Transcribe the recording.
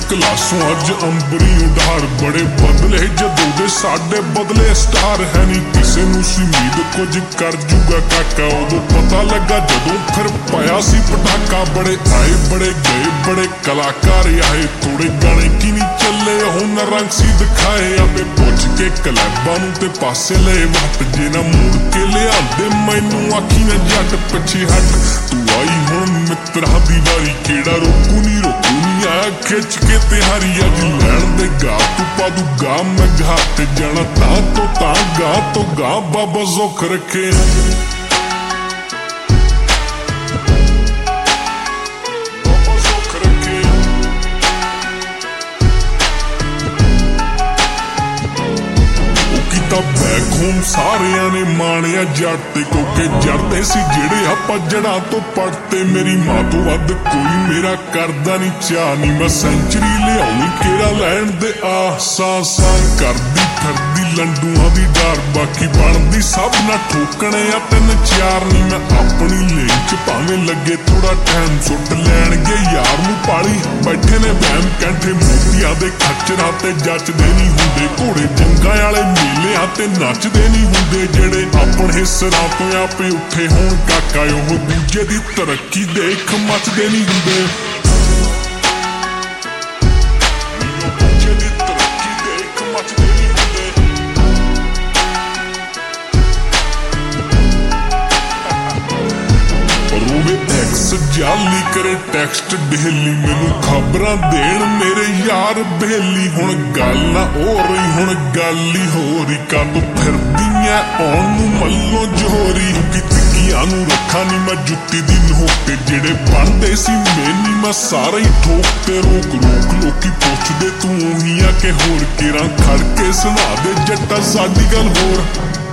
ਕਲਾਸੋਂ ਅੱਜ ਅੰਬਰੀ ਉਡਾਰ ਬੜੇ ਬਦਲੇ ਜਦੋਂ ਦੇ ਸਾਡੇ ਬਦਲੇ ਸਟਾਰ ਹੈ ਨਹੀਂ ਕਿਸੇ ਨੂੰ ਸੀ ਉਮੀਦ ਕੁਝ ਕਰ ਜੂਗਾ ਕਾਕਾ ਉਦੋਂ ਪਤਾ ਲੱਗਾ ਜਦੋਂ ਫਿਰ ਪਾਇਆ ਸੀ ਪਟਾਕਾ ਬੜੇ ਆਏ ਬੜੇ ਗਏ ਬੜੇ ਕਲਾਕਾਰ ਆਏ ਥੋੜੇ ਗਾਣੇ ਕੀ ਨਹੀਂ ਚੱਲੇ ਹੁਣ ਰੰਗ ਸੀ ਦਿਖਾਏ ਆਪੇ ਪੁੱਛ ਕੇ ਕਲੈਬਾਂ ਨੂੰ ਤੇ ਪਾਸੇ ਲਏ ਵੱਟ ਜੇ ਨਾ ਮੁੜ ਕੇ ਲਿਆਂਦੇ ਮੈਨੂੰ ਆਖੀ ਨਾ ਜੱਟ ਪਿੱਛੇ ਹਟ ਤੂੰ ਆਈ ਹੁਣ ਮਿੱਤਰਾਂ ਦੀ ਵਾਰੀ ਕਿਹੜਾ ਰੋਕੂ ਨੀ ਆਇਆ ਖਿੱਚ ਕੇ ਤਿਹਾਰੀ ਅੱਜ ਲੈਣ ਦੇ ਗਾ ਤੂੰ ਪਾ ਦੂ ਗਾ ਮੈਂ ਗਾ ਤੇ ਜਾਣਾ ਤਾਂ ਤੋਂ ਗਾ ਬਾਬਾ ਜ਼ੁੱਖ ਰੱਖੇ ਬੈਕ ਹੋਮ ਸਾਰਿਆਂ ਨੇ ਮਾਣਿਆ ਜੱਟ ਤੇ ਕਿਉਂਕਿ ਜੜਦੇ ਸੀ ਜਿਹੜੇ ਆਪਾਂ ਜੜਾਂ ਤੋਂ ਪੜਤੇ ਮੇਰੀ ਮਾਂ ਤੋਂ ਵੱਧ ਕੋਈ ਮੇਰਾ ਕਰਦਾ ਨਹੀਂ ਚਾਹ ਨਹੀਂ ਮੈਂ ਸੈਂਚਰੀ ਲਿਆਉਣੀ ਕਿਹੜਾ ਲੈਣ ਦੇ ਆਸਾਂ ਕਰਦੀ ਫਿਰਦੀ ਲੰਡੂਆਂ ਦੀ ਡਰ ਬਾਕੀ ਬਣਦੀ ਸਭ ਨਾ ਠੋਕਣੇ ਆ 3-4 ਨਹੀਂ ਮੈਂ ਆਪਣੀ ਲੇਨ ਚ ਭਾਵੇਂ ਲੱਗੇ ਥੋੜਾ ਟਾਈਮ ਸੁੱਟ ਲੈਣਗੇ ਯਾਰ ਨੂੰ ਪਾਲੀ ਬੈਠੇ ਨੇ ਵਹਿਮ ਕੰਠੇ ਮੋਤੀਆਂ ਦੇ ਖੱਚਰਾਂ ਤੇ ਜੱਚਦੇ ਨਹੀਂ ਹੁੰਦੇ ਘੋੜੇ ਜੰਗਾਂ ਵਾਲੇ ਮੇਲਿਆਂ ਤੇ ਨੱਚਦੇ ਨਹੀਂ ਹੁੰਦੇ ਜਿਹੜੇ ਆਪਣੇ ਸਿਰਾਂ ਤੋਂ ਆਪੇ ਉੱਠੇ ਹੋਣ ਕਾਕਾ ਉਹ ਦੂਜੇ ਦੀ ਤਰੱਕੀ ਦੇਖ ਮੱਚਦੇ ਨਹੀਂ ਹੁੰਦੇ ਜਾਲੀ ਕਰੇ ਟੈਕਸਟ ਡੇਲੀ ਮੈਨੂੰ ਖਬਰਾਂ ਦੇਣ ਮੇਰੇ ਯਾਰ ਬੇਲੀ ਹੁਣ ਗੱਲ ਨਾ ਹੋ ਰਹੀ ਹੁਣ ਗੱਲ ਹੀ ਹੋ ਰਹੀ ਕਦੋਂ ਫਿਰਦੀਆਂ ਆਉਣ ਨੂੰ ਮੱਲੋਂ ਜੋਰੀ ਕਿ ਤਿੱਕੀਆਂ ਨੂੰ ਰੱਖਾਂ ਨੀ ਮੈਂ ਜੁੱਤੀ ਦੀ ਨੋਕ ਤੇ ਜਿਹੜੇ ਬਣਦੇ ਸੀ ਮੈਨੀ ਮੈਂ ਸਾਰੇ ਹੀ ਠੋਕ ਤੇ ਰੋਕ ਲੋਕੀ ਪੁੱਛਦੇ ਤੂੰ ਹੀ ਆ ਕਿ ਹੋਰ ਕਿਰਾਂ ਖੜ ਕੇ ਸੁਣਾ ਦੇ ਜੱਟਾ ਸਾਡੀ ਗੱਲ ਹੋਰ